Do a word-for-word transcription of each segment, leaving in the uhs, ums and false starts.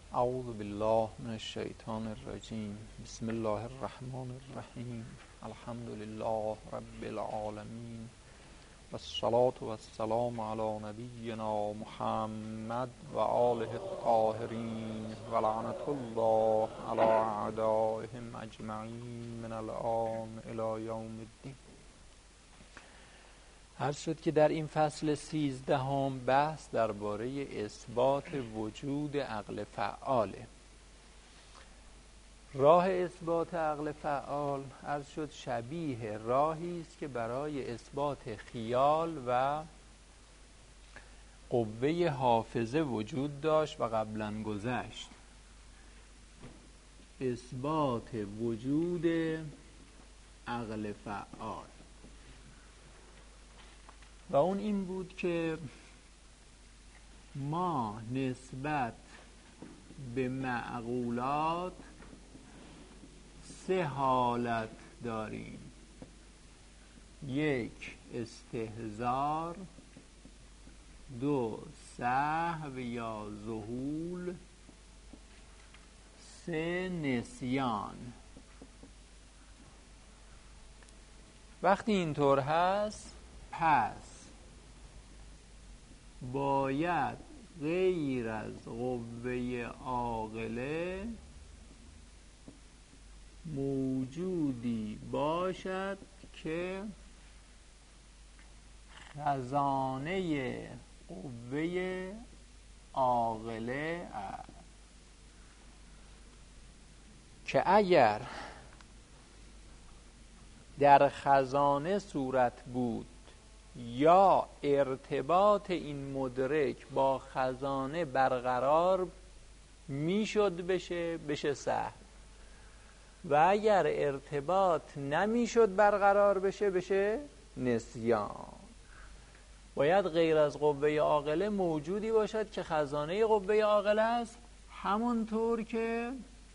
اعوذ بالله من الشیطان الرجیم. بسم الله الرحمن الرحیم. الحمد لله رب العالمین و الصلاة و السلام علی نبینا محمد و آله الطاهرین و لعنت الله علی اعدائهم اجمعین من الآن الی یوم الدین. عرض شد که در این فصل سیزدهم بحث درباره اثبات وجود عقل فعاله. راه اثبات عقل فعال عرض شد شبیه راهی است که برای اثبات خیال و قوه حافظه وجود داشت و قبلا گذشت. اثبات وجود عقل فعال و اون این بود که ما نسبت به معقولات سه حالت داریم: یک استحضار، دو سهو یا ذهول، سه نسیان. وقتی اینطور هست پس باید غیر از قوه عاقله موجودی باشد که خزانه قوه عاقله است، که اگر در خزانه صورت بود یا ارتباط این مدرک با خزانه برقرار میشد بشه بشه سهو، و اگر ارتباط نمیشد برقرار بشه بشه نسیان. باید غیر از قوه عاقله موجودی باشد که خزانه قوه عاقله است، همونطور که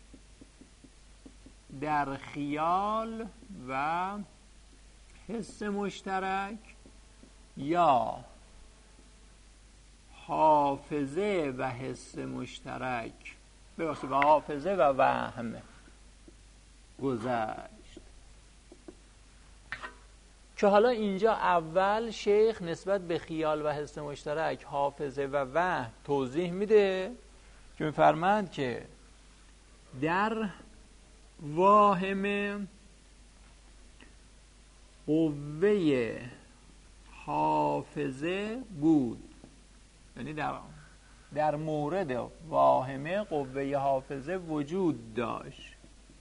در خیال و حس مشترک یا حافظه و حس مشترک ببخشید و حافظه و وهم گذشت. که حالا اینجا اول شیخ نسبت به خیال و حس مشترک، حافظه و وهم توضیح میده که میفرماند که در واهم قوه حافظه بود، یعنی در در مورد واهمه قوه حافظه وجود داشت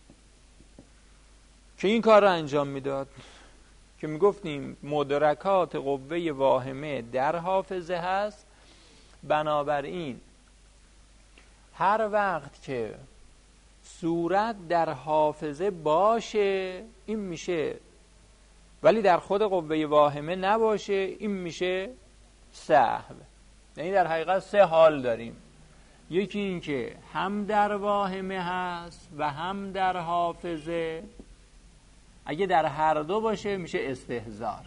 که این کار را انجام میداد، که میگفتیم مدرکات قوه واهمه در حافظه هست. بنابراین هر وقت که صورت در حافظه باشه این میشه، ولی در خود قوه واهمه نباشه این میشه سهو. یعنی در حقیقت سه حال داریم: یکی این که هم در واهمه هست و هم در حافظه. اگه در هر دو باشه میشه استحضار.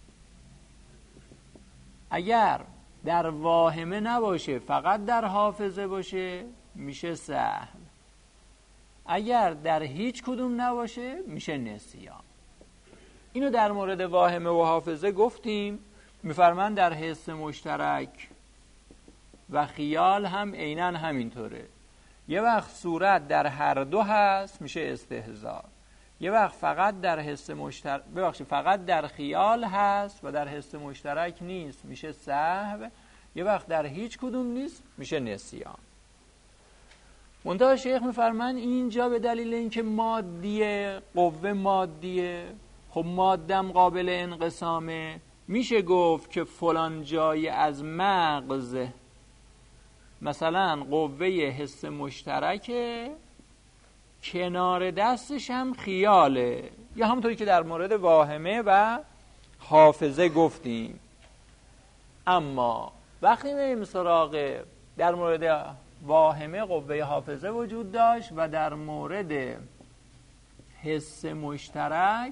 اگر در واهمه نباشه فقط در حافظه باشه میشه سهو. اگر در هیچ کدوم نباشه میشه نسیان. اینو در مورد واهمه و حافظه گفتیم. میفرمان در حس مشترک و خیال هم عیناً همینطوره. یه وقت صورت در هر دو هست میشه استحضار، یه وقت فقط در حس مشترک ببخشید فقط در خیال هست و در حس مشترک نیست میشه سهو، یه وقت در هیچ کدوم نیست میشه نسیان. منتها شیخ میفرمان اینجا به دلیل اینکه مادیه، قوه مادیه، خب مادم قابل انقسامه، میشه گفت که فلان جای از مغز مثلا قوه حس مشترکه، کنار دستش هم خیاله، یا همونطوری که در مورد واهمه و حافظه گفتیم. اما وقتی میریم سراغ در مورد واهمه قوه حافظه وجود داشت و در مورد حس مشترک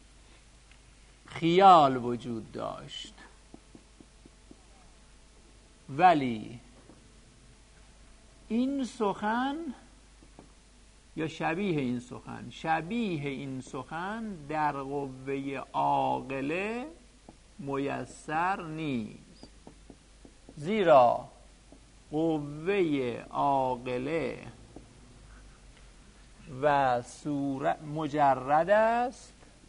خیال وجود داشت، ولی این سخن یا شبیه این سخن، شبیه این سخن در قوه عاقله میسر نیست، زیرا قوه عاقله و صورت مجرد است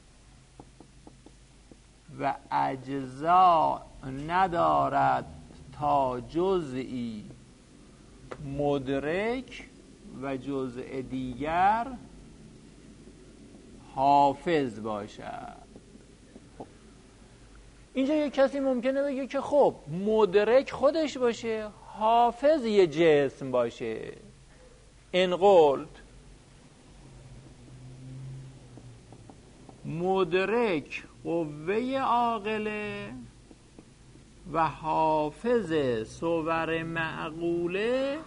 و اجزا ندارد تا جزئی مدرک و جزء دیگر حافظ باشد. خب. اینجا یک کسی ممکنه بگه که خب مدرک خودش باشه، حافظ یه جسم باشه. این قلت مدرک قوه عاقله و حافظ صور معقوله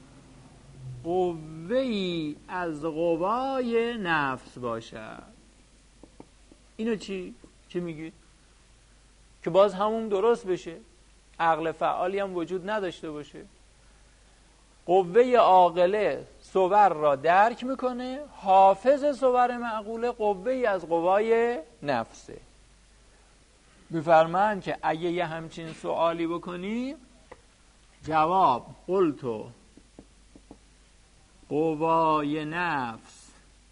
قوه‌ای از قوای نفس باشد. اینو چی؟ چی میگید؟ که باز همون درست بشه، عقل فعالی هم وجود نداشته باشه. قوه عاقله صور را درک میکنه، حافظ صور معقوله قوه‌ای از قوای نفسه. میفرمان که اگه یه همچین سوالی بکنی، جواب قلتو قوای نفس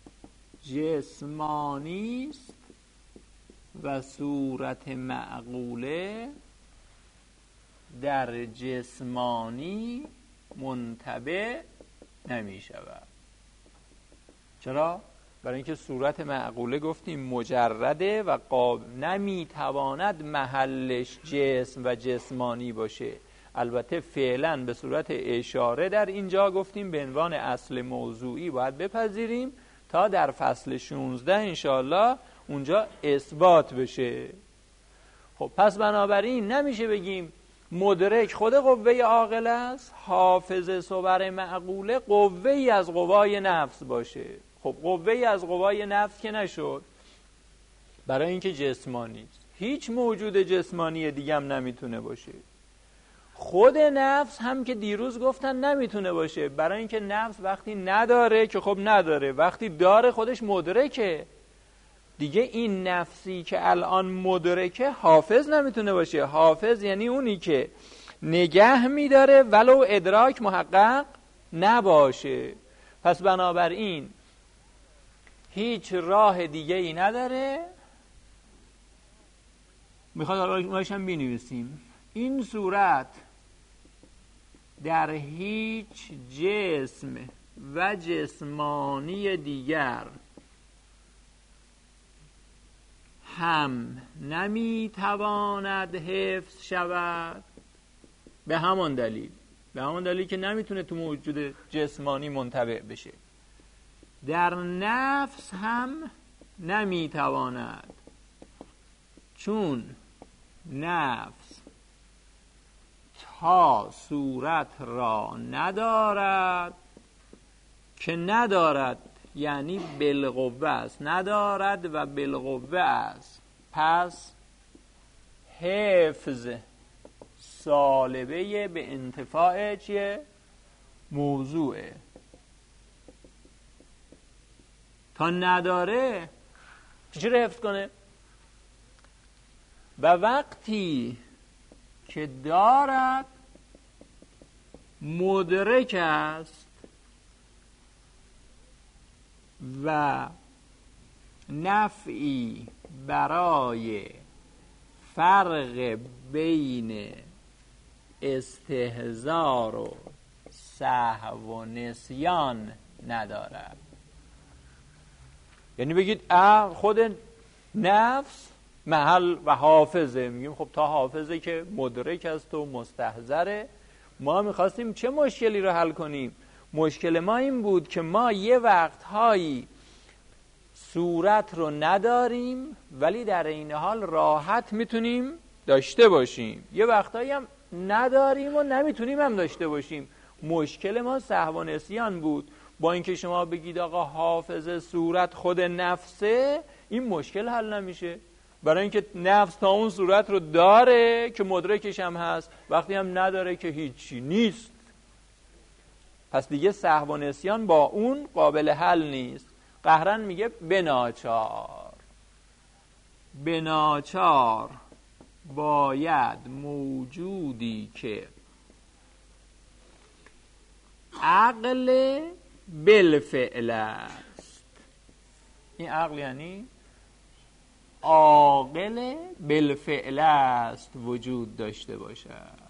جسمانی است و صورت معقوله در جسمانی منطبع نمی شود. چرا؟ برای اینکه صورت معقوله گفتیم مجرده و قاب نمی تواند محلش جسم و جسمانی باشه. البته فعلا به صورت اشاره در اینجا گفتیم به عنوان اصل موضوعی باید بپذیریم تا در فصل شانزده انشاءالله اونجا اثبات بشه. خب پس بنابراین نمیشه بگیم مدرک خود قوه عاقل است، حافظ صور معقوله قوه‌ای از قوای نفس باشه. خب قوه‌ای از قوای نفس که نشد، برای اینکه جسمانی است. هیچ موجود جسمانی دیگه هم نمیتونه باشه. خود نفس هم که دیروز گفتن نمیتونه باشه، برای اینکه نفس وقتی نداره که خب نداره، وقتی داره خودش مدرکه دیگه. این نفسی که الان مدرکه حافظ نمیتونه باشه. حافظ یعنی اونی که نگه میداره ولو ادراک محقق نباشه. پس بنابراین هیچ راه دیگه ای نداره. میخواد آرایش هم بینویسیم. این صورت در هیچ جسم و جسمانی دیگر هم نمیتواند حفظ شود، به همان دلیل به همان دلیل که نمیتونه تو موجود جسمانی منطبع بشه. در نفس هم نمیتواند، چون نفس تا صورت را ندارد که ندارد یعنی بالقوه است، ندارد و بالقوه است. پس حفظ سالبه به انتفاع چیه؟ موضوعه. تا نداره چی رو حفظ کنه؟ و وقتی که دارد مدرک است و نفعی برای فرق بین استهزار و سهو و نسیان ندارد. یعنی بگید اه خود نفس محل و حافظه، میگیم خب تا حافظه که مدرک است و مستحضره. ما میخواستیم چه مشکلی رو حل کنیم؟ مشکل ما این بود که ما یه وقتهایی صورت رو نداریم ولی در این حال راحت میتونیم داشته باشیم، یه وقتهایی هم نداریم و نمیتونیم هم داشته باشیم. مشکل ما سهو و نسیان بود. با اینکه شما بگید آقا حافظ صورت خود نفسه، این مشکل حل نمیشه، برای اینکه نفس تا اون صورت رو داره که مدرکش هم هست، وقتی هم نداره که هیچی نیست. پس دیگه سهو و نسیان با اون قابل حل نیست. قهرن میگه بناچار بناچار باید موجودی که عقل بالفعل است. این عقل یعنی عاقل بالفعل است وجود داشته باشد.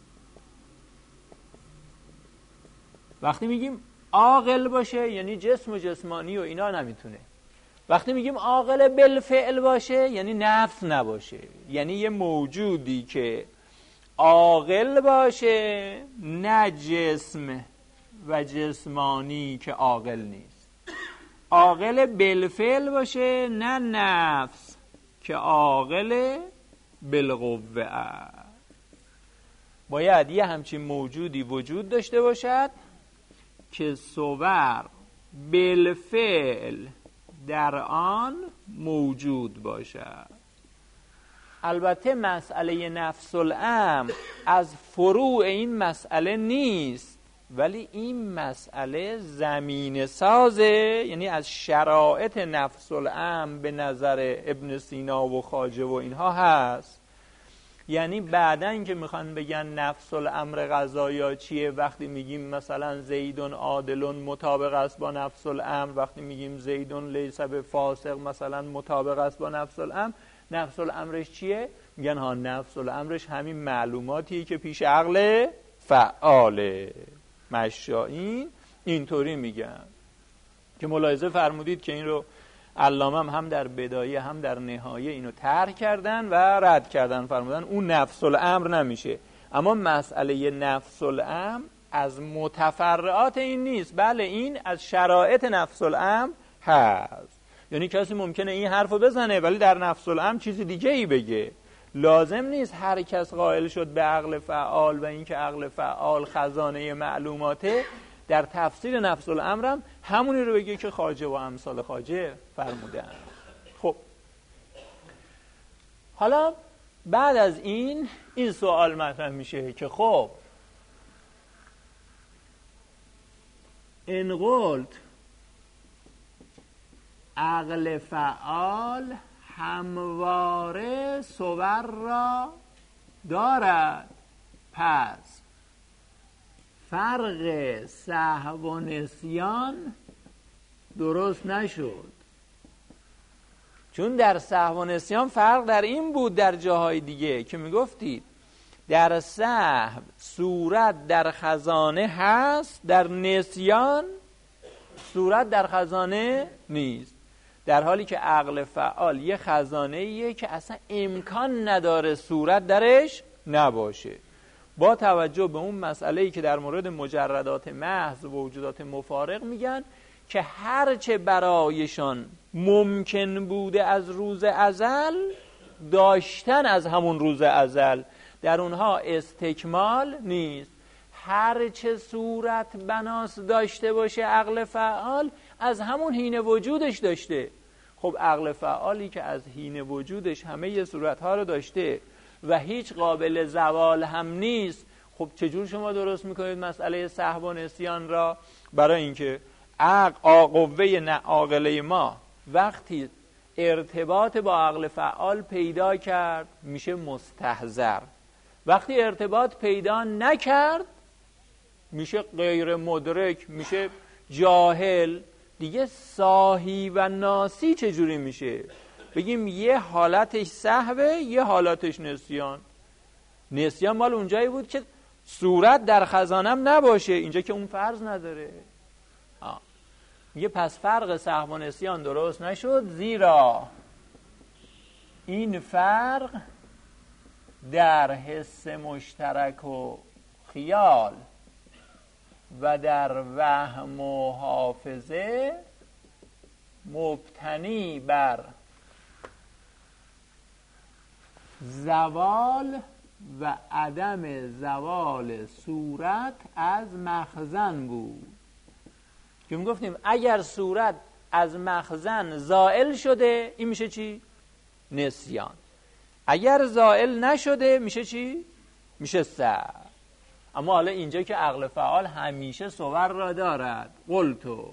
وقتی میگیم عاقل باشه یعنی جسم و جسمانی و اینا نمیتونه. وقتی میگیم عاقل بالفعل باشه یعنی نفس نباشه، یعنی یه موجودی که عاقل باشه، نه جسم و جسمانی که عاقل نیست. عاقل بالفعل باشه، نه نفس که عاقل بالقوه است. باید یه همچین موجودی وجود داشته باشد که صور بالفعل در آن موجود باشد. البته مسئله نفس الامر از فروع این مسئله نیست، ولی این مسئله زمینه سازه، یعنی از شرایط نفس الامر به نظر ابن سینا و خواجه و اینها هست. یعنی بعدن که میخوان بگن نفس الامر قضایا چیه، وقتی میگیم مثلا زیدون عادلون مطابق است با نفس الامر، وقتی میگیم زیدون لیس بفاسق مثلا مطابق است با نفس الامر، نفس الامرش چیه؟ میگن ها نفس الامرش همین معلوماتیه که پیش عقل فعاله. مشایین اینطوری میگن که ملاحظه فرمودید که این رو علامه هم در بدایه هم در نهایه اینو طرح کردن و رد کردن، فرمودن اون نفس الامر نمیشه. اما مسئله نفس الامر از متفرعات این نیست، بله این از شرایط نفس الامر هست. یعنی کسی ممکنه این حرفو بزنه ولی در نفس الامر چیز دیگه ای بگه. لازم نیست هر کس قائل شد به عقل فعال و اینکه عقل فعال خزانه معلوماته در تفسیر نفس الامر هم همونی رو بگه که خواجه و امثال خواجه فرمودن. خب حالا بعد از این این سوال مطرح میشه که خب ان قلت عقل فعال همواره صور را دارد، پس فرق سهو و نسیان درست نشد. چون در سهو و نسیان فرق در این بود در جاهای دیگه که میگفتید در سهو صورت در خزانه هست، در نسیان صورت در خزانه نیست، در حالی که عقل فعال یه خزانه ایه که اصلا امکان نداره صورت درش نباشه. با توجه به اون مسئله‌ای که در مورد مجردات محض و موجودات مفارق میگن که هرچه برایشان ممکن بوده از روز ازل داشتن از همون روز ازل، در اونها استکمال نیست. هرچه صورت بناس داشته باشه عقل فعال از همون حین وجودش داشته. خب عقل فعالی که از حین وجودش همه ی صورتها رو داشته و هیچ قابل زوال هم نیست، خب چجور شما درست میکنید مسئله سهو و نسیان را؟ برای اینکه عقل قوه ناعاقله ما وقتی ارتباط با عقل فعال پیدا کرد میشه مستحضر، وقتی ارتباط پیدا نکرد میشه غیر مدرک، میشه جاهل. دیگه صاحی و ناسی چجوری میشه؟ بگیم یه حالتش سهوه یه حالتش نسیان. نسیان مال اونجایی بود که صورت در خزانم نباشه، اینجا که اون فرض نداره. آه. میگه پس فرق سهو و نسیان درست نشد، زیرا این فرق در حس مشترک و خیال و در وهم و حافظه مبتنی بر زوال و عدم زوال صورت از مخزن بود. که می گفتیم اگر صورت از مخزن زائل شده این میشه چی؟ نسیان. اگر زائل نشده میشه چی؟ میشه سهو. اما حالا اینجا که عقل فعال همیشه صور را دارد، قلتو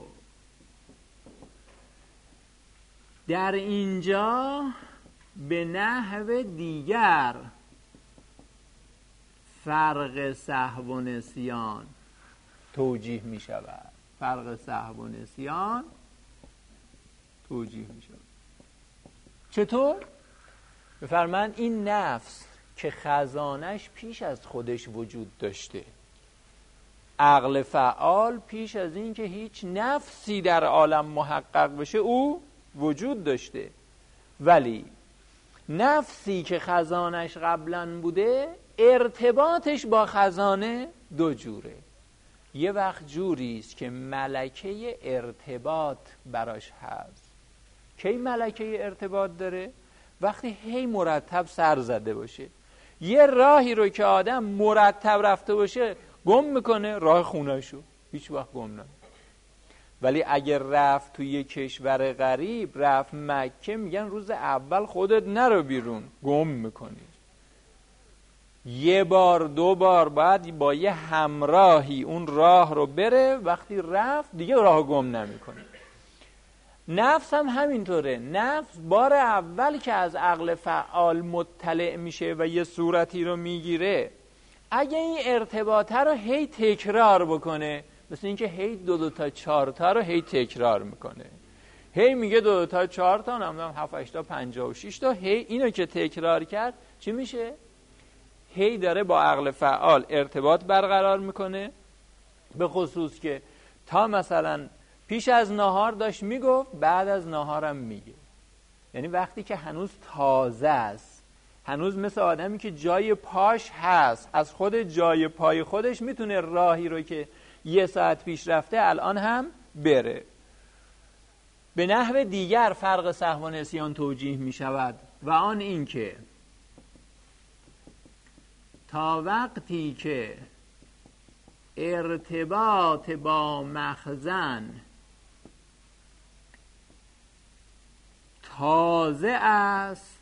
در اینجا به نحو دیگر فرق سهو و نسیان توجیه می شود. فرق سهو و نسیان توجیه می شود. چطور؟ بفرمایند این نفس که خزانش پیش از خودش وجود داشته، عقل فعال پیش از این که هیچ نفسی در عالم محقق بشه او وجود داشته، ولی نفسی که خزانش قبلا بوده ارتباطش با خزانه دو جوره. یه وقت جوری است که ملکه ارتباط براش هست. کی ملکه ارتباط داره؟ وقتی هی مرتب سر زده باشه. یه راهی رو که آدم مرتب رفته باشه گم میکنه، راه خونه‌شو هیچ وقت گم نمیکنه. ولی اگر رفت توی یه کشور غریب، رفت مکه، میگن روز اول خودت نرو بیرون، گم میکنی. یه بار دو بار باید با یه همراهی اون راه رو بره، وقتی رفت دیگه راه گم نمیکنه. نفس هم همینطوره. نفس بار اول که از عقل فعال مطلع میشه و یه صورتی رو میگیره، اگه این ارتباطه رو هی تکرار بکنه، مثل اینکه هی دو دو تا چهار تا رو هی تکرار میکنه، هی میگه دو دو تا چهار تا، نمیدونم هفت هشت تا پنجاه و شش تا، هی اینو که تکرار کرد چی میشه؟ هی داره با عقل فعال ارتباط برقرار میکنه. به خصوص که تا مثلا پیش از نهار داشت میگفت، بعد از نهارم میگه. یعنی وقتی که هنوز تازه است، هنوز مثل آدمی که جای پاش هست، از خود جای پای خودش میتونه راهی رو که یه ساعت پیش رفته الان هم بره. به نحو دیگر فرق سهو و نسیان توجیه میشود و آن این که تا وقتی که ارتباط با مخزن تازه است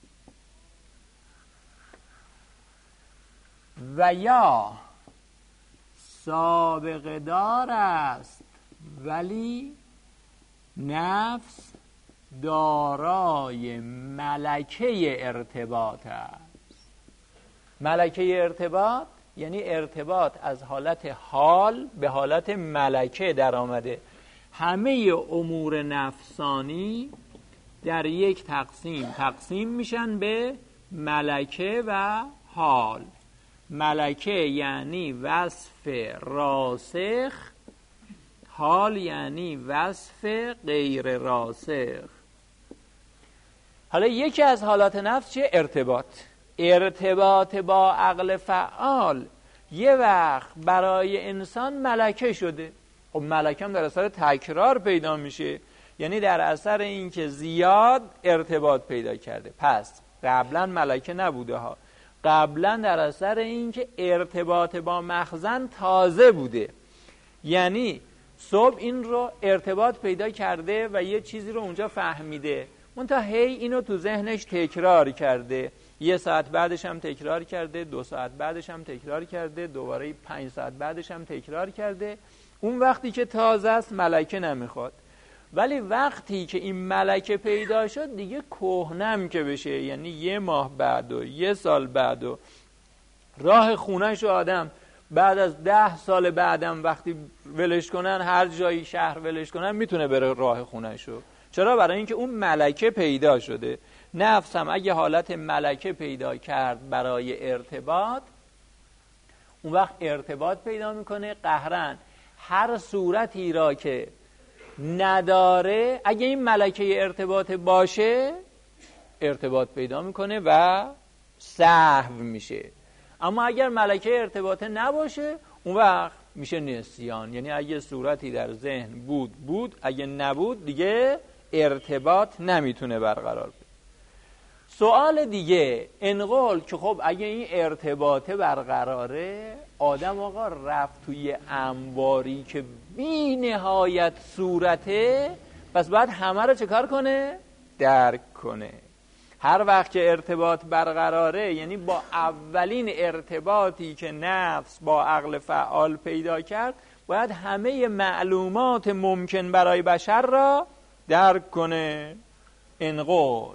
و یا سابقه دار است، ولی نفس دارای ملکه ارتباط است. ملکه ارتباط یعنی ارتباط از حالت حال به حالت ملکه در آمده. همه امور نفسانی در یک تقسیم تقسیم میشن به ملکه و حال. ملکه یعنی وصف راسخ، حال یعنی وصف غیر راسخ. حالا یکی از حالات نفس چیه؟ ارتباط. ارتباط با عقل فعال یه وقت برای انسان ملکه شده. خب ملکه هم در اثر تکرار پیدا میشه، یعنی در اثر این که زیاد ارتباط پیدا کرده. پس قبلا ملکه نبوده ها، قبلا در اثر این که ارتباط با مخزن تازه بوده. یعنی صبح این رو ارتباط پیدا کرده و یه چیزی رو اونجا فهمیده، منتها هی اینو تو ذهنش تکرار کرده، یه ساعت بعدش هم تکرار کرده، دو ساعت بعدش هم تکرار کرده، دوباره پنج ساعت بعدش هم تکرار کرده. اون وقتی که تازه است ملکه نمیخواد. ولی وقتی که این ملکه پیدا شد دیگه کهنم که بشه، یعنی یه ماه بعد و یه سال بعد و راه خونه‌شو آدم بعد از ده سال بعدم وقتی ولش کنن، هر جایی شهر ولش کنن، میتونه بره راه خونه‌شو. چرا؟ برای اینکه اون ملکه پیدا شده. نفس هم اگه حالت ملکه پیدا کرد برای ارتباط، اون وقت ارتباط پیدا میکنه. قهرن هر صورتی را که نداره، اگه این ملکه ارتباط باشه ارتباط پیدا میکنه و سهو میشه. اما اگر ملکه ارتباط نباشه اون وقت میشه نسیان. یعنی اگه صورتی در ذهن بود بود، اگه نبود دیگه ارتباط نمیتونه برقرار بشه. سوال دیگه، انقل که خب اگه این ارتباطه برقراره، آدم آقا رفت توی انباری که بی نهایت صورته، پس باید همه رو چه کار کنه؟ درک کنه. هر وقت که ارتباط برقراره، یعنی با اولین ارتباطی که نفس با عقل فعال پیدا کرد، باید همه معلومات ممکن برای بشر را درک کنه. انقل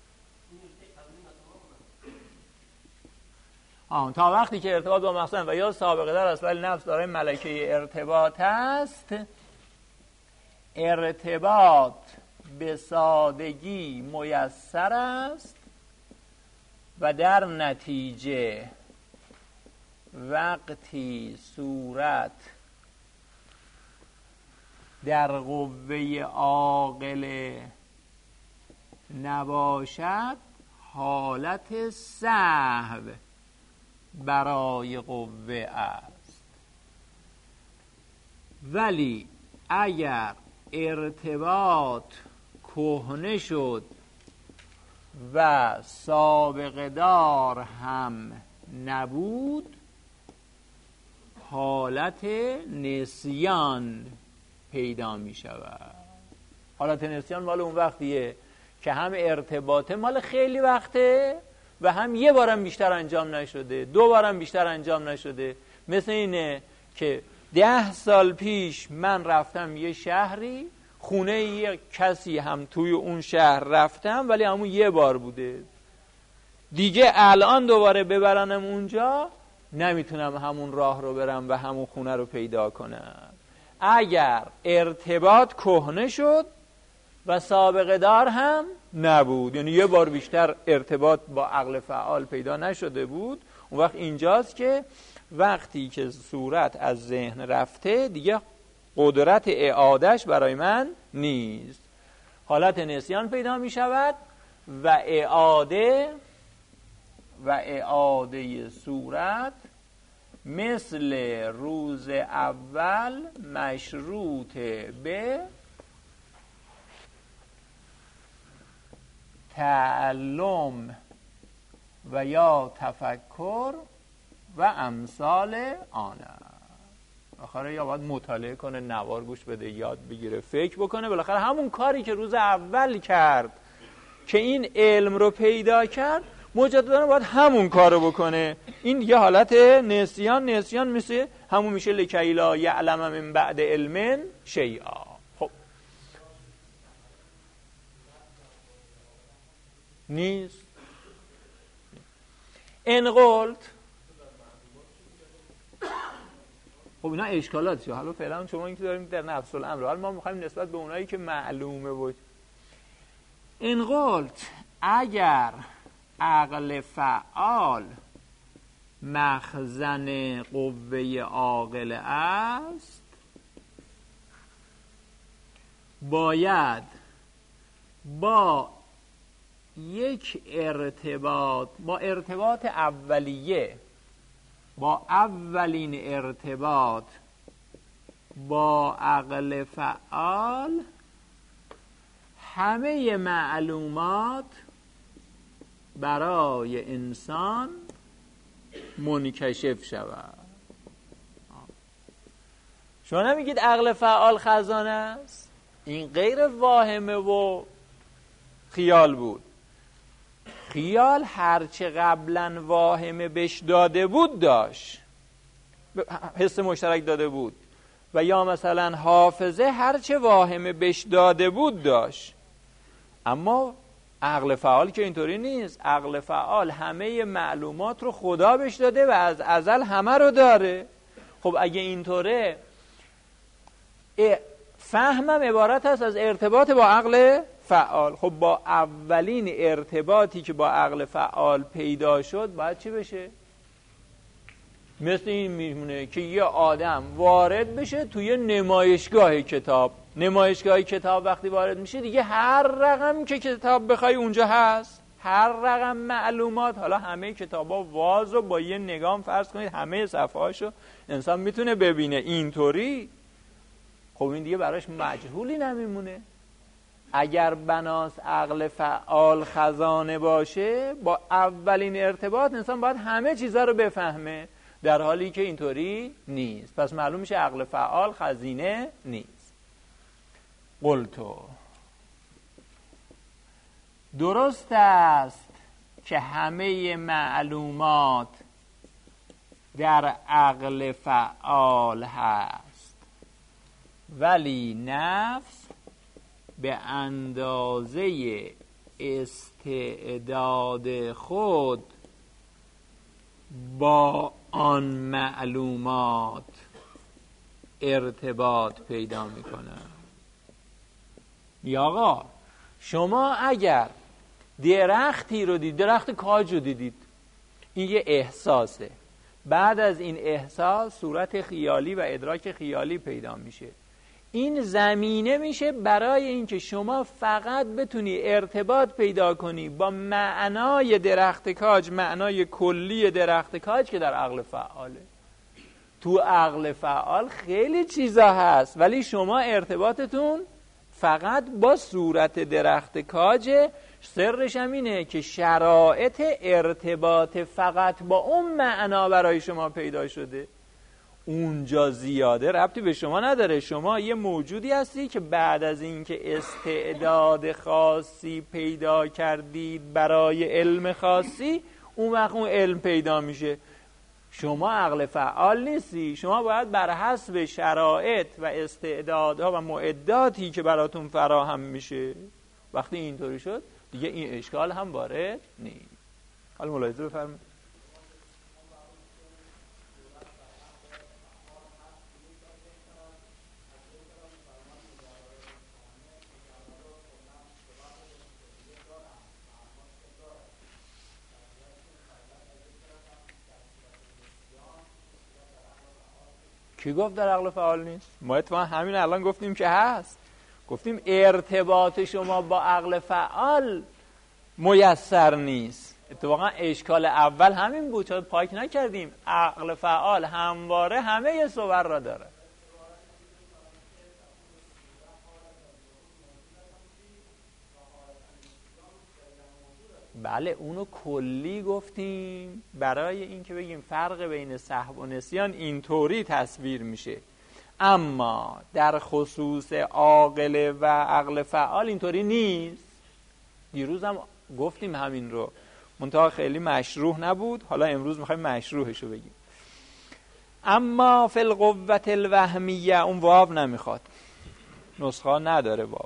آن تا وقتی که ارتباط با مخزن و یا سابقه دار است ولی نفس دارای ملکه ارتباط است، ارتباط به سادگی میسر است و در نتیجه وقتی صورت در قوه عاقله نباشد، حالت سهو برای قوه است. ولی اگر ارتباط کهنه شد و سابقه دار هم نبود، حالت نسیان پیدا می شود. حالت نسیان مال اون وقتیه که هم ارتباطه مال خیلی وقته و هم یه بارم بیشتر انجام نشده، دو بارم بیشتر انجام نشده. مثل اینه که ده سال پیش من رفتم یه شهری، خونه یه کسی هم توی اون شهر رفتم، ولی همون یه بار بوده. دیگه الان دوباره ببرنم اونجا نمیتونم همون راه رو برم و همون خونه رو پیدا کنم. اگر ارتباط کهنه شد و سابقه دار هم نبود، یعنی یه بار بیشتر ارتباط با عقل فعال پیدا نشده بود، اون وقت اینجاست که وقتی که صورت از ذهن رفته دیگه قدرت اعادهش برای من نیست. حالت نسیان پیدا می شود و اعاده و اعاده صورت مثل روز اول مشروط به تعلم و یا تفکر و امثال آن. آخره یا باید مطالعه کنه، نوار گوش بده، یاد بگیره، فکر بکنه، بالاخره همون کاری که روز اول کرد که این علم رو پیدا کرد مجددا باید همون کارو بکنه. این یه حالت نسیان نسیان مثل همون میشه لکی لا یعلم من بعد علم شیئا. خب نیست. انقلت خب اینا اشکالاتیه. حالا فعلا شما این که داریم در نفس الامر، حالا ما میخوایم نسبت به اونایی که معلومه بود. انقلت اگر عقل فعال مخزن قوه عاقله است، باید با یک ارتباط با ارتباط اولیه با اولین ارتباط با عقل فعال همه معلومات برای انسان منکشف شود. شما نمیگید عقل فعال خزانه است؟ این غیر واهمه و خیال بود. خیال هرچه قبلا واهمه بهش داده بود داشت، حس مشترک داده بود، و یا مثلا حافظه هرچه واهمه بهش داده بود داشت. اما عقل فعال که اینطوری نیست. عقل فعال همه معلومات رو خدا بهش داده و از ازل همه رو داره. خب اگه اینطوره، فهمم عبارت است از ارتباط با عقل فعال. خب با اولین ارتباطی که با عقل فعال پیدا شد باید چی بشه؟ مثل این میمونه که یه آدم وارد بشه توی نمایشگاه کتاب. نمایشگاه کتاب وقتی وارد میشه دیگه هر رقم که کتاب بخوای اونجا هست، هر رقم معلومات. حالا همه کتابا واز و با یه نگاه فرض کنید همه صفحهاشو انسان میتونه ببینه اینطوری. خب این دیگه براش مجهولی نمیمونه. اگر بناس عقل فعال خزانه باشه، با اولین ارتباط انسان باید همه چیزا رو بفهمه، در حالی که اینطوری نیست. پس معلوم میشه عقل فعال خزینه نیست. قلتو درست است که همه معلومات در عقل فعال هست، ولی نفس به اندازه استعداد خود با آن معلومات ارتباط پیدا میکنه. یا آقا شما اگر درختی رو دید، درخت کاج رو دیدید، این یه احساسه، بعد از این احساس صورت خیالی و ادراک خیالی پیدا میشه. این زمینه میشه برای اینکه شما فقط بتونی ارتباط پیدا کنی با معنای درخت کاج، معنای کلی درخت کاج که در عقل فعاله. تو عقل فعال خیلی چیزا هست، ولی شما ارتباطتون فقط با صورت درخت کاجه. سرش هم اینه که شرایط ارتباط فقط با اون معنا برای شما پیدا شده. اونجا زیاده ربطی به شما نداره. شما یه موجودی هستی که بعد از اینکه استعداد خاصی پیدا کردید برای علم خاصی، اون وقت اون علم پیدا میشه. شما عقل فعال نیستی، شما باید بر حسب شرایط و استعدادها و معداتی که براتون فراهم میشه. وقتی اینطوری شد دیگه این اشکال هم وارد نیست. حالا ملاحظه بفرمایید. کی گفت در عقل فعال نیست؟ ما اتفاقا همین الان گفتیم که هست. گفتیم ارتباط شما با عقل فعال میسر نیست. اتفاقا اشکال اول همین بود، چون پاک نکردیم. عقل فعال همواره همه صور را داره. بله اونو کلی گفتیم برای اینکه بگیم فرق بین سهو و نسیان اینطوری تصویر میشه، اما در خصوص عاقل و عقل فعال اینطوری نیست. دیروز هم گفتیم همین رو، منتها خیلی مشروح نبود. حالا امروز میخوایم مشروحش رو بگیم. اما فی القوة الوهمیه، اون واو نمیخواد، نسخه نداره واو.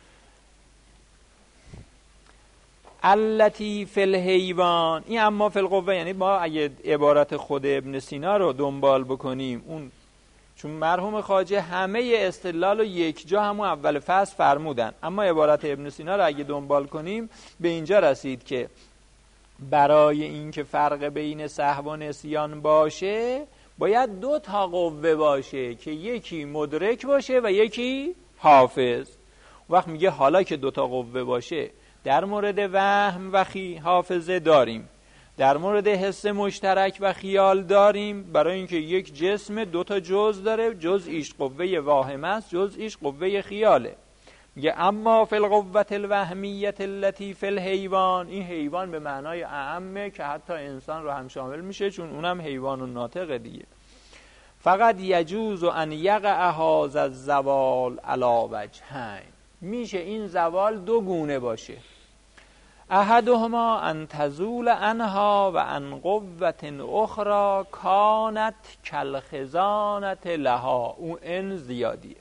التی فی الحیوان، این اما فی القوه یعنی ما اگه عبارت خود ابن سینا رو دنبال بکنیم، اون چون مرحوم خواجه همه استدلال رو یک جا همون اول فصل فرمودن، اما عبارت ابن سینا رو اگه دنبال کنیم به اینجا رسید که برای اینکه فرق بین سهو و نسیان باشه باید دو تا قوه باشه که یکی مدرک باشه و یکی حافظ. وقت میگه حالا که دو تا قوه باشه، در مورد وهم و خی حافظه داریم، در مورد حس مشترک و خیال داریم، برای اینکه یک جسم دو تا جز داره، جزئیش قوه واهمه است، جزئیش قوه خیاله. میگه اما فی القوة الوهمیة التي فی الحیوان، این حیوان به معنای اعمه که حتی انسان رو هم شامل میشه، چون اونم حیوان و ناطقه دیگه. فقط یجوز ان یقع هذا الزوال علی وجهین، میشه این زوال دو گونه باشه. احدهما ان تزول عنها و ان قوة اخرى کانت کالخزانة لها، اون ان زیادیه.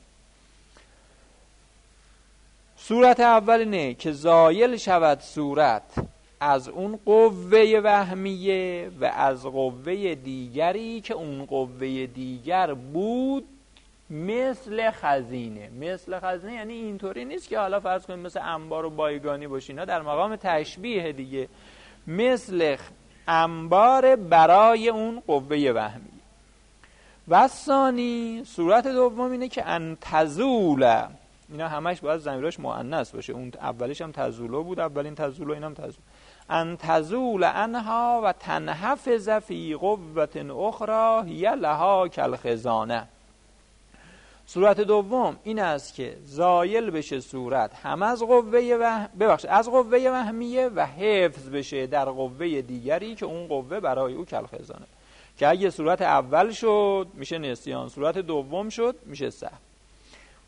صورت اول نه که زایل شود صورت از اون قوه وهمیه و از قوه دیگری که اون قوه دیگر بود، مثل خزینه. مثل خزینه یعنی اینطوری نیست که حالا فرض کنیم مثل انبار و بایگانی باشه، اینا در مقام تشبیه دیگه. مثل انبار برای اون قوه وهمی. و ثانی، صورت دوم اینه که ان تزول، اینا همش باید ضمیرش مؤنث باشه، اون اولش هم تزولو بود، اولین تزولو، اینم تزول. ان تزول عنها و تنحفظ فی قوة اخرى هی لها کالخزانه. صورت دوم این است که زایل بشه صورت هم از قوه وهم... ببخشید از قوه وهمیه و حفظ بشه در قوه دیگری که اون قوه برای او کالخزانه. که اگه صورت اول شد میشه نسیان، صورت دوم شد میشه سهو.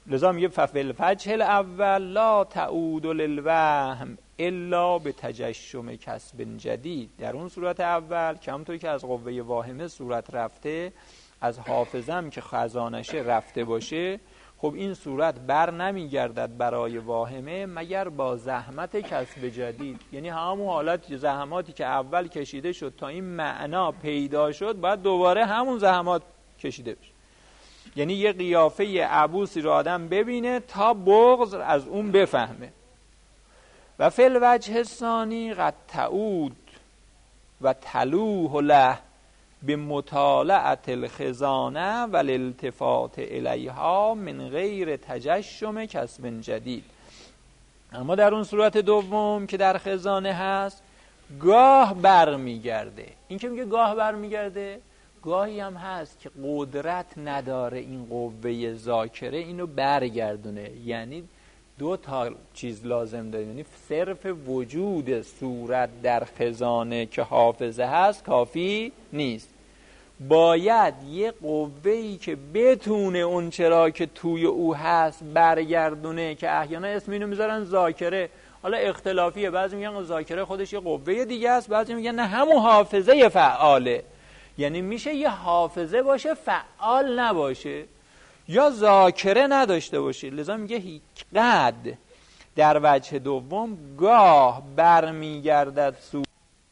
لذا میگه ففی الوجه الاول لا تعود للوهم الا به تجشم کسب جدید. در اون صورت اول که همونطور که از قوه واهمه صورت رفته، از حافظم که خزانشه رفته باشه، خب این صورت بر نمیگردد برای واهمه مگر با زحمت کسب جدید. یعنی همون حالت زحماتی که اول کشیده شد تا این معنا پیدا شد، باید دوباره همون زحمات کشیده بشه. یعنی یه قیافه عبوسی رو آدم ببینه تا بغض از اون بفهمه. و فی الوجه الثانی قد تعود و تلوح له به مطالعت الخزانه و الالتفات الیها من غیر تجشم کسب جدید. اما در اون صورت دوم که در خزانه هست، گاه بر میگرده. این که میگه گاه بر میگرده، گاهی هم هست که قدرت نداره این قوه ذاکره اینو برگردونه. یعنی دو تا چیز لازم داره، یعنی صرف وجود صورت در خزانه که حافظه هست کافی نیست، باید یه قوه‌ای که بتونه اون چرا که توی او هست برگردونه، که احیانا اسم اینو میذارن ذاکره. حالا اختلافیه، بعضی میگن ذاکره خودش یه قوه دیگه است، بعضی میگن نه همون حافظه فعاله. یعنی میشه یه حافظه باشه فعال نباشه، یا ذاکره نداشته باشه. لذا میگه هیچ قد در وجه دوم گاه برمیگردد سو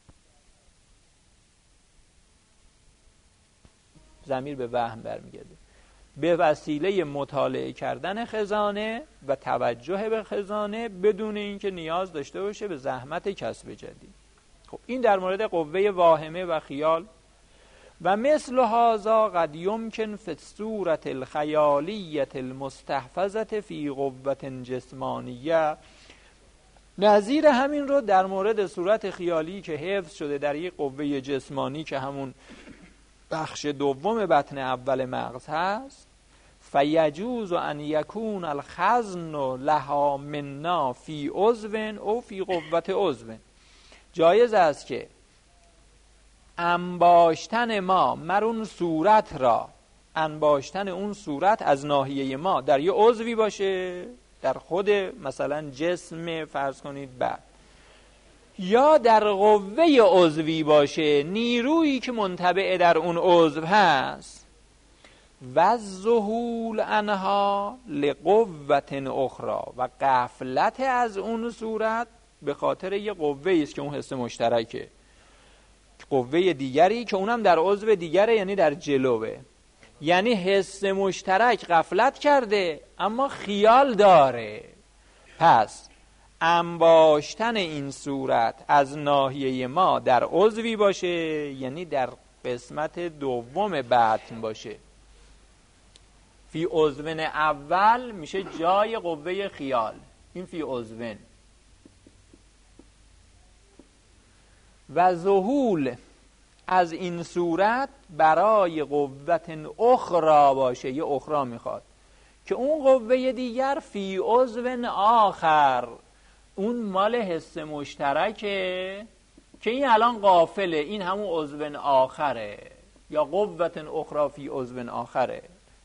ضمیر به وهم برمیگرده به وسیله مطالعه کردن خزانه و توجه به خزانه بدون اینکه نیاز داشته باشه به زحمت کسب جدید. خب این در مورد قوه واهمه و خیال. و مثل هذا قد يمكن في الصورة الخيالية المستحفظة في قوة جسمانية. نظیر همین رو در مورد صورت خیالی که حفظ شده در یک قوه جسمانی که همون بخش دوم بطن اول مغز هست، فیجوز ان یکون الخزن لها منا فی عضو او فی قوة عضو. جایز است که انباشتن ما مر اون صورت را، انباشتن اون صورت از ناحیه ما در یه عضوی باشه، در خود مثلا جسم فرض کنید بعد، یا در قوه عضوی باشه، نیرویی که منطبع در اون عضو هست. و الذهول عنها لقوة اخرى، و غفلت از اون صورت به خاطر یه قوه است که اون حس مشترکه، قوه دیگری که اونم در عضو دیگره، یعنی در جلوه. یعنی حس مشترک غفلت کرده اما خیال داره. پس انباشتن این صورت از ناحیه ما در عضوی باشه، یعنی در قسمت دوم بطن باشه. فی عضون اول میشه جای قوه خیال، این فی عضون. و ذهول از این صورت برای قوت اخرى باشه، یه اخرى میخواد که اون قوه دیگر فی عضو آخر، اون مال حس مشترکه که این الان غافله، این همون عضو آخره، یا قوت اخرى فی عضو آخره.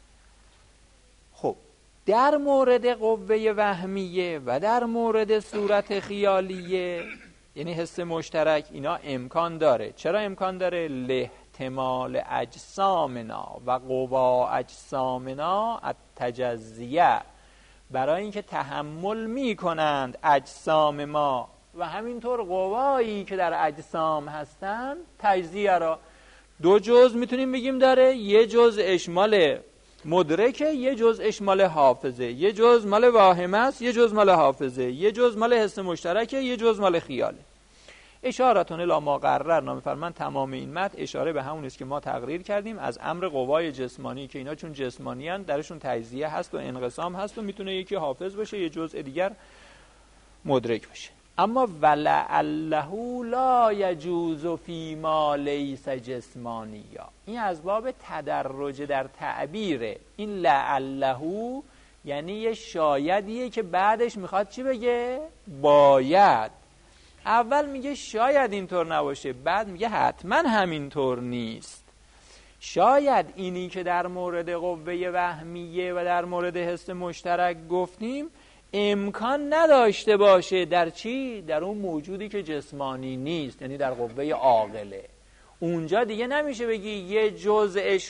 خب در مورد قوه وهمیه و در مورد صورت خیالیه، یعنی حس مشترک، اینا امکان داره. چرا امکان داره؟ لاحتمال اجسامنا و قوا اجسامنا التجزیه، برای اینکه تحمل می کنند اجسام ما و همینطور قوایی که در اجسام هستن تجزیه را. دو جزء میتونیم بگیم داره، یه جزء اشمال مدرکه، یه جزء اشمال حافظه، یه جزء مال واهمه است، یه جزء مال حافظه، یه جزء مال حس مشترکه، یه جزء مال خیاله. اشارتون الی ما قرر نام فرمان. تمام این متن اشاره به همون است که ما تقریر کردیم از امر قوای جسمانی، که اینا چون جسمانی هستند درشون تجزیه هست و انقسام هست و میتونه یکی حافظ باشه، یه جزء دیگر مدرک باشه. اما ولعله لا یجوز فی ما لیس جسمانیا، این از باب تدرج در تعبیره. این لعله یعنی یه شایدیه که بعدش میخواد چی بگه؟ باید. اول میگه شاید اینطور نباشه، بعد میگه حتما همینطور نیست. شاید اینی که در مورد قوه وهمیه و در مورد حس مشترک گفتیم امکان نداشته باشه در چی؟ در اون موجودی که جسمانی نیست، یعنی در قوه عاقله. اونجا دیگه نمیشه بگی یه جزءش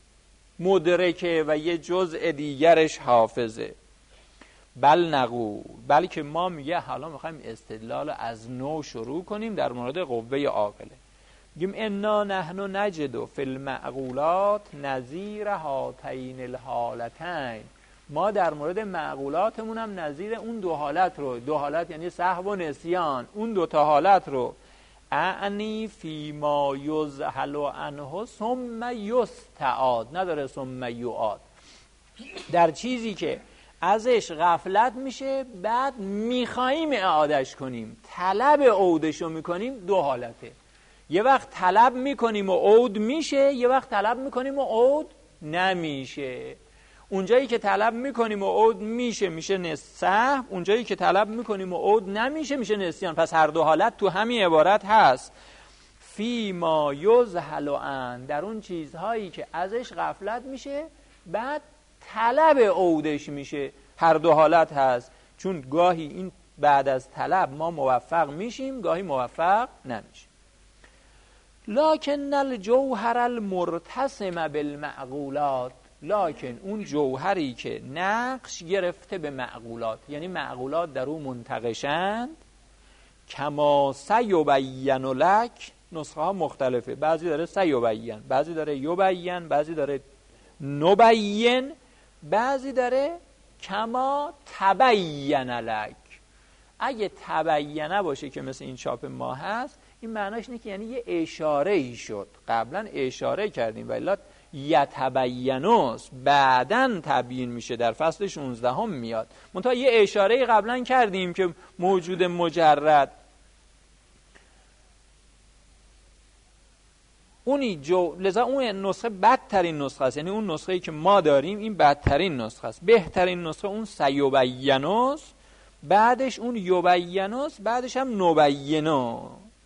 مدرکه و یه جزء دیگرش حافظه. بل نقول، بلکه ما میگه حالا میخوایم استدلال از نو شروع کنیم در مورد قوه عاقله. میگیم انا نحن نجد فی المعقولات نظیر هاتین الحالتین، ما در مورد معقولاتمون هم نظیر اون دو حالت رو، دو حالت یعنی سهو و نسیان، اون دو تا حالت رو اعنی فی ما یذهل عنه ثم یستعاد، نداره ثم یعاد، در چیزی که ازش غفلت میشه بعد میخواییم اعادش کنیم، طلب عودشو میکنیم. دو حالته، یه وقت طلب میکنیم و عود میشه، یه وقت طلب میکنیم و عود نمیشه. اونجایی که طلب میکنیم و عود میشه میشه سهو، اونجایی که طلب میکنیم و عود نمیشه میشه نسیان. پس هر دو حالت تو همین عبارت هست. فی ما یذهل عنه، در اون چیزهایی که ازش غفلت میشه بعد طلب عودش میشه. هر دو حالت هست، چون گاهی این بعد از طلب ما موفق میشیم، گاهی موفق نمیشیم. لکن الجوهر المرتسم بالمعقولات، لکن اون جوهری که نقش گرفته به معقولات، یعنی معقولات در اون منتقشند، کما سیبین لک، نسخه ها مختلفه، بعضی داره سیبین، بعضی داره یبین، بعضی داره نبین، بعضی داره کما تبین لک. اگه تبینه باشه که مثل این چاپ ما هست، این معناش اینه که یعنی یه اشاره ای شد، قبلا اشاره کردیم، ولی یتبینوس بعدن تبیین میشه، در فصل شانزده هم میاد. منتها یه اشاره ای قبلا کردیم که موجود مجرد اونی جو، لذا اون نسخه بدترین نسخه است، یعنی اون نسخه ای که ما داریم این بدترین نسخه است. بهترین نسخه اون سیبینوس، بعدش اون یبینوس، بعدش هم نبینو.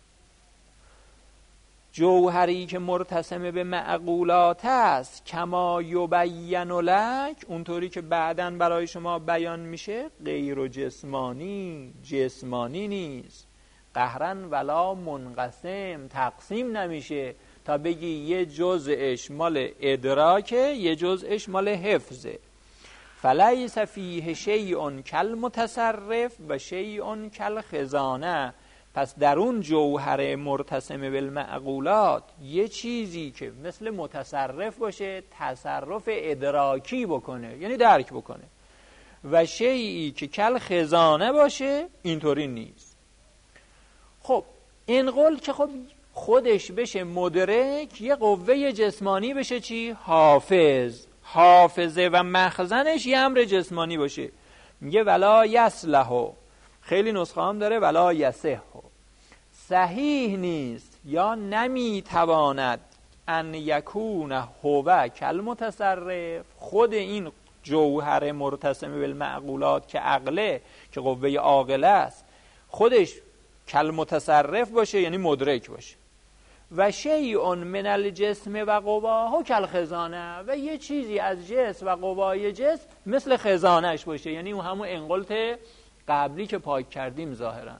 جوهری که مرتسم به معقولات است کما یبین لک، اونطوری که بعداً برای شما بیان میشه، غیر و جسمانی، جسمانی نیست، قهرن ولا منقسم، تقسیم نمیشه تا بگی یه جزءش مال ادراکه یه جزءش مال حفظه. فلیس فیه شیء کالمتصرف و شیء کالخزانه، پس در اون جوهر مرتسم بالمعقولات یه چیزی که مثل متصرف باشه، تصرف ادراکی بکنه یعنی درک بکنه، و شیئی که کل خزانه باشه اینطوری نیست. خب این قول که خب خودش بشه مدرک، یه قوه جسمانی بشه چی؟ حافظ. حافظه و مخزنش یه امر جسمانی باشه. میگه ولا یصلح، خیلی نسخه هم داره ولا یصح، صحیح نیست یا نمیتواند ان یکون هو کالمتصرف، خود این جوهر مرتسم بالمعقولات که عقله، که قوه عاقله است، خودش کالمتصرف باشه یعنی مدرک باشه. و شیء من الجسم و قواه کالخزانه، و یه چیزی از جسم و قوای جسم مثل خزانهش باشه، یعنی اون همون انقلت قبلی که پاک کردیم ظاهرا.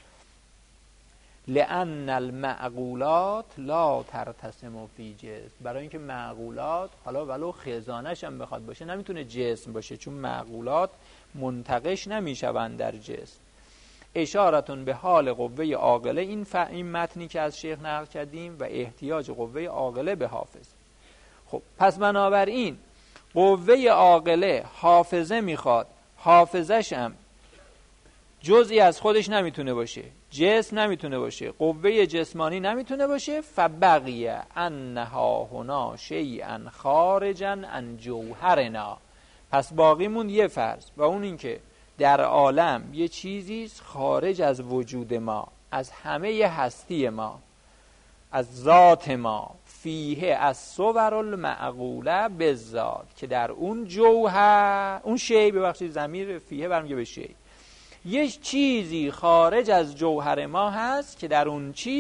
لأن المعقولات لا ترتسم فی جسم، برای اینکه معقولات حالا ولو خزانش هم بخواد باشه نمیتونه جسم باشه، چون معقولات منتقش نمیشوند در جسم. اشارتون به حال قوه عاقله، این ف... این متنی که از شیخ نقل کردیم، و احتیاج قوه عاقله به حافظ. خب پس بنابراین قوه عاقله حافظه میخواد، حافظش هم جزئی از خودش نمیتونه باشه، جسم نمیتونه باشه، قوه جسمانی نمیتونه باشه. فبقیه انها هنا شیئا خارجا عن جوهرنا، پس باقی موند یه فرض، و اون این که در عالم یه چیزی خارج از وجود ما، از همه هستی ما، از ذات ما، فیه از صور المعقوله بالذات، که در اون جوهر، اون شی، ببخشید ضمیر فیه برمیگه به شی، یه چیزی خارج از جوهر ما هست که در اون چیز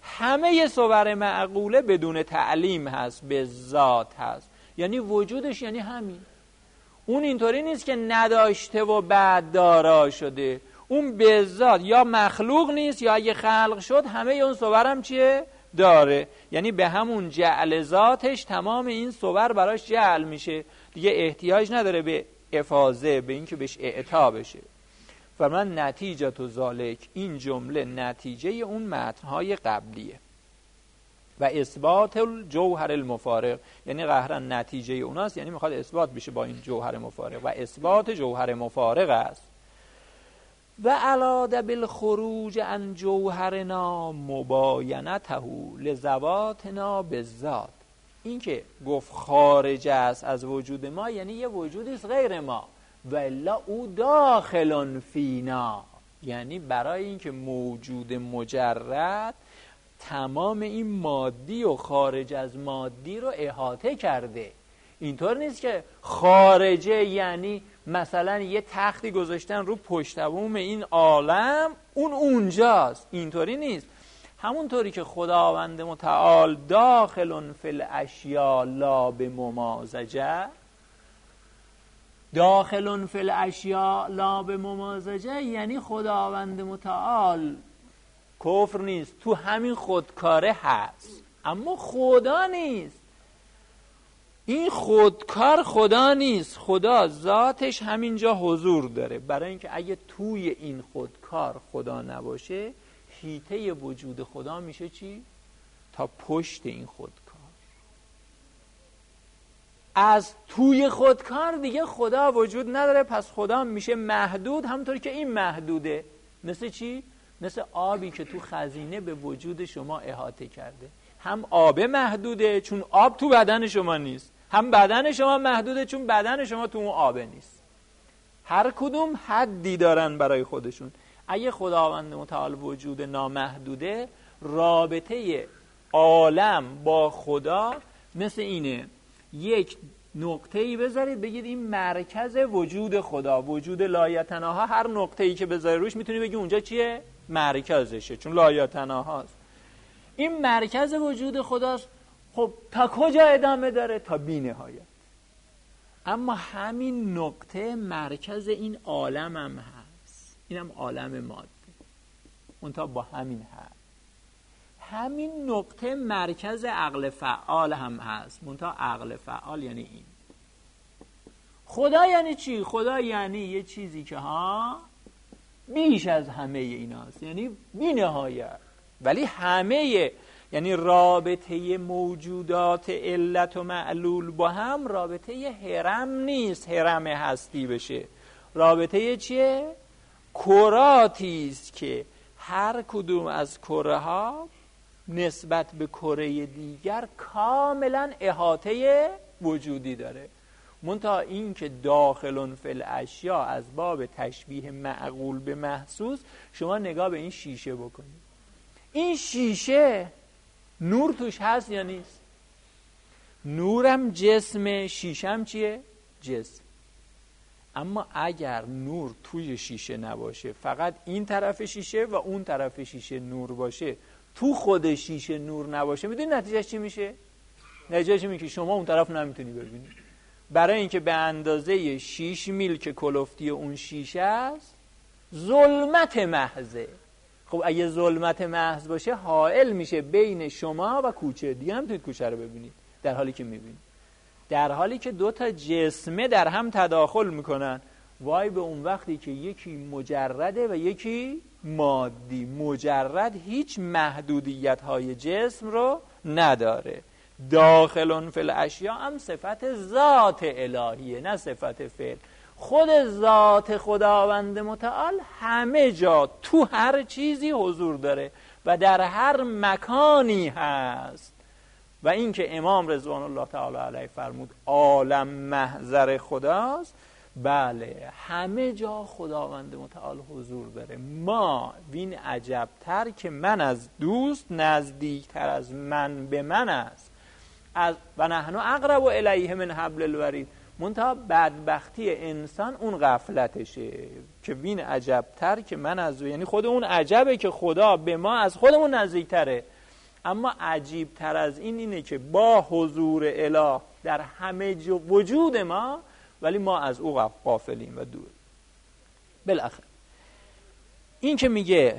همه صور معقوله بدون تعلیم هست، به ذات هست، یعنی وجودش یعنی همین. اون اینطوری نیست که نداشته و بعد دارا شده، اون به ذات یا مخلوق نیست یا اگه خلق شد همه اون صور هم چیه؟ داره. یعنی به همون جعل ذاتش تمام این صور براش جعل میشه، دیگه احتیاج نداره به افاضه، به این که بهش اعطا بشه. فرمان نتیجه تو ذالک، این جمله نتیجه اون متنهای قبلیه. و اثبات الجوهر المفارق، یعنی قهرن نتیجه اوناست، یعنی میخواد اثبات بشه با این جوهر مفارق، و اثبات جوهر مفارق است. و علاده بالخروج عن جوهرنا مباینته لذواتنا بالذات. این که گفت خارج است از وجود ما یعنی یه وجودی است غیر ما، و الا او داخل فینا، یعنی برای اینکه موجود مجرد تمام این مادی و خارج از مادی رو احاطه کرده. اینطور نیست که خارجه یعنی مثلا یه تختی گذاشتن رو پشت بوم این عالم اون اونجاست، اینطوری نیست. همونطوری که خداوند متعال داخل فی الاشیاء لا بممازجه، داخل فی الاشیاء لا بممازجه یعنی خداوند متعال کفر نیست، تو همین خودکاره هست اما خدا نیست. این خودکار خدا نیست، خدا ذاتش همینجا حضور داره. برای اینکه اگه توی این خودکار خدا نباشه حیطه وجود خدا میشه چی؟ تا پشت این خودکار. از توی خودکار دیگه خدا وجود نداره، پس خدا میشه محدود، همونطوری که این محدوده. مثل چی؟ مثل آبی که تو خزینه به وجود شما احاطه کرده. هم آب محدوده چون آب تو بدن شما نیست، هم بدن شما محدوده چون بدن شما تو اون آب نیست. هر کدوم حدی دارن برای خودشون. اگه خداوند متعال وجود نامحدوده، رابطه عالم با خدا مثل اینه، یک نقطه‌ای بذارید بگید این مرکز وجود خدا، وجود لایتناها، هر نقطه‌ای که بذاری روش میتونی بگی اونجا چیه؟ مرکزشه، چون لایتناهاست. این مرکز وجود خداست. خب تا کجا ادامه داره؟ تا بی نهایت. اما همین نقطه مرکز این عالم هم هست، اینم عالم ماده، اونتا با همین هست. همین نقطه مرکز عقل فعال هم هست، منتها عقل فعال یعنی این. خدا یعنی چی؟ خدا یعنی یه چیزی که ها بیش از همه ایناست، یعنی بی نهایت. ولی همه، یعنی رابطه موجودات علت و معلول با هم رابطه هرم نیست، هرم هستی بشه. رابطه چیه؟ کراتی است که هر کدوم از کره ها نسبت به کره دیگر کاملا احاطه وجودی داره. منتها این که داخل فی الاشیاء از باب تشبیه معقول به محسوس، شما نگاه به این شیشه بکنید. این شیشه نور توش هست یا نیست؟ نورم جسم، شیشم چیه؟ جسم. اما اگر نور توی شیشه نباشه، فقط این طرف شیشه و اون طرف شیشه نور باشه، تو خود شیشه نور نباشه، میدونی نتیجه چی میشه؟ نتیجه چی میشه؟ شما اون طرف نمیتونی ببینی، برای اینکه به اندازه شیش میل که کلفتی اون شیشه است ظلمت محضه. خب اگه ظلمت محض باشه حائل میشه بین شما و کوچه، دیگه نمیتونید کوچه رو ببینید در حالی که میبینید. در حالی که دو تا جسمه در هم تداخل میکنن، وای به اون وقتی که یکی مجرده و یکی مادی. مجرد هیچ محدودیت های جسم رو نداره. داخلون فی الاشیاء هم صفت ذات الهیه نه صفت فعل. خود ذات خداوند متعال همه جا تو هر چیزی حضور داره و در هر مکانی هست. و این که امام رضوان الله تعالی علیه فرمود عالم محضر خداست، بله همه جا خداوند متعال حضور داره. ما وین عجبتر که من از دوست نزدیکتر از من به من است، از و نحن اقرب الیه من حبل الورید. منتها بدبختی انسان اون غفلتشه که وین عجبتر که من از، یعنی خود اون عجبه که خدا به ما از خودمون نزدیکتره. اما عجیب تر از این اینه که با حضور اله در همه جو وجود ما، ولی ما از او غافلیم و دور. بالاخره این که میگه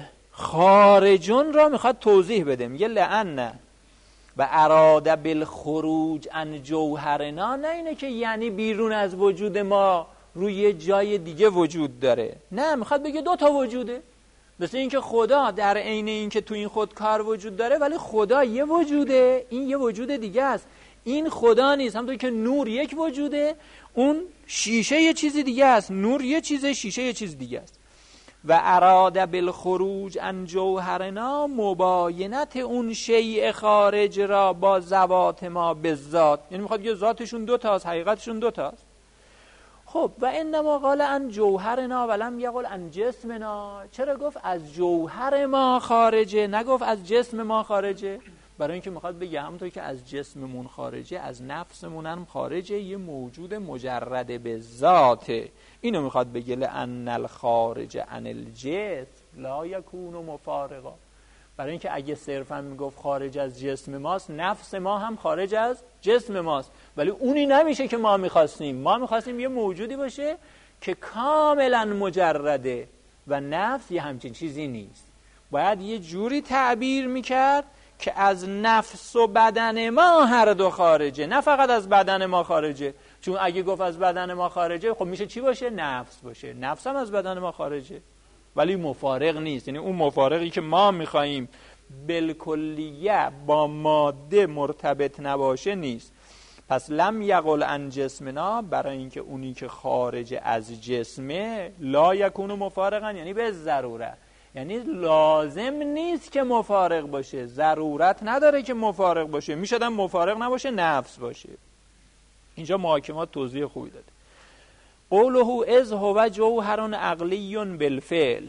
خارجون را میخواد توضیح بده، میگه لأن و اراده بالخروج عن جوهرنا، نه اینه که یعنی بیرون از وجود ما روی جای دیگه وجود داره، نه، میخواد بگه دو تا وجوده. مثل این که خدا در عین این که تو این خودکار وجود داره، ولی خدا یه وجوده، این یه وجود دیگه است. این خدا نیست. همونطور که نور یک وجوده، اون شیشه یه چیزی دیگه است. نور یه چیزه، شیشه یه چیز دیگه است. و اراده بالخروج عن جوهرنا، مباینت اون شیء خارج را با ذوات ما به ذات، یعنی میخواد یه ذاتشون دو تاست، حقیقتشون دو تاست. خب و انما قال عن جوهرنا ولم یقل عن جسمنا، چرا گفت از جوهر ما خارجه، نگفت از جسم ما خارجه؟ برای اینکه میخواد بگه همونطور که از جسممون خارجه، از نفسمون هم خارجه، یه موجود مجرد به ذاته. اینو میخواد بگه لأن الخارج عن الجسم لا یکون مفارقا. برای اینکه اگه صرفا میگفت خارج از جسم ماست، نفس ما هم خارج از جسم ماست، ولی اونی نمیشه که ما میخواستیم. ما میخواستیم یه موجودی باشه که کاملا مجرده و نفس یه همچین چیزی نیست. باید یه جوری تعبیر میکرد که از نفس و بدن ما هر دو خارجه، نه فقط از بدن ما خارجه. چون اگه گفت از بدن ما خارجه، خب میشه چی باشه؟ نفس باشه. نفس هم از بدن ما خارجه، ولی مفارق نیست. یعنی اون مفارقی که ما میخواییم بالکلیه با ماده مرتبط نباشه نیست. پس لم یقل عن جسمنا، برای اینکه اونی که خارج از جسمه لا یکون مفارقا، یعنی به ضرورت، یعنی لازم نیست که مفارق باشه، ضرورت نداره که مفارق باشه. میشدم مفارق نباشه، نفس باشه. اینجا محاکمات توضیح خوبی داده. قوله از هو جوهر عقلی بالفعل.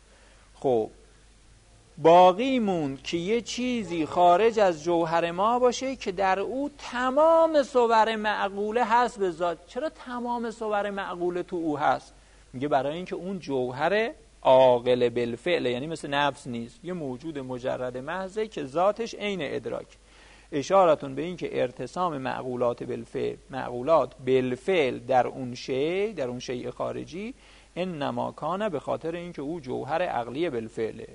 خب باقی موند که یه چیزی خارج از جوهر ما باشه که در او تمام صور معقوله هست به ذات. چرا تمام صور معقوله تو او هست؟ میگه برای اینکه اون جوهر عاقل بالفعل، یعنی مثل نفس نیست، یه موجود مجرد محضه که ذاتش عین ادراک. اشارتون به این که ارتسام معقولات بالفعل، معقولات بالفعل در اون شیء، در اون شیء خارجی، انما کان، به خاطر اینکه او جوهر عقلی بالفعله.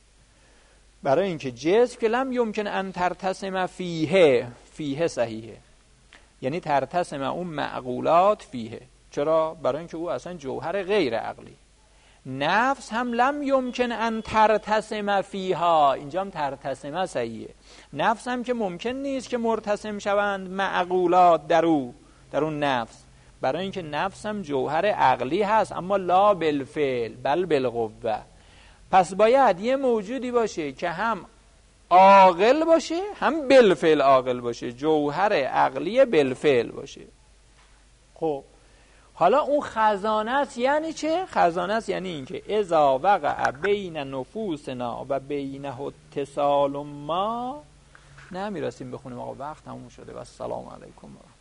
برای اینکه جسم که لم یمکن ان ترتسم فیه، فیه صحیحه، یعنی ترتسم اون معقولات فیه. چرا؟ برای اینکه او اصلا جوهر غیر عقلی. نفس هم لم یمکن ان ترتسم فیها، اینجا هم ترتسم صحیحه. نفس هم که ممکن نیست که مرتسم شوند معقولات در او، در اون نفس، برای اینکه نفس هم جوهر عقلی هست، اما لا بالفعل بل بالقوه. پس باید یه موجودی باشه که هم عاقل باشه هم بالفعل عاقل باشه، جوهر عقلی بالفعل باشه. خب حالا اون خزانه است یعنی چه؟ خزانه است یعنی این که اذا وقع بین نفوسنا و بینه اتصال ما. نه میرسیم بخونیم آقا، وقت تموم شده. و السلام علیکم.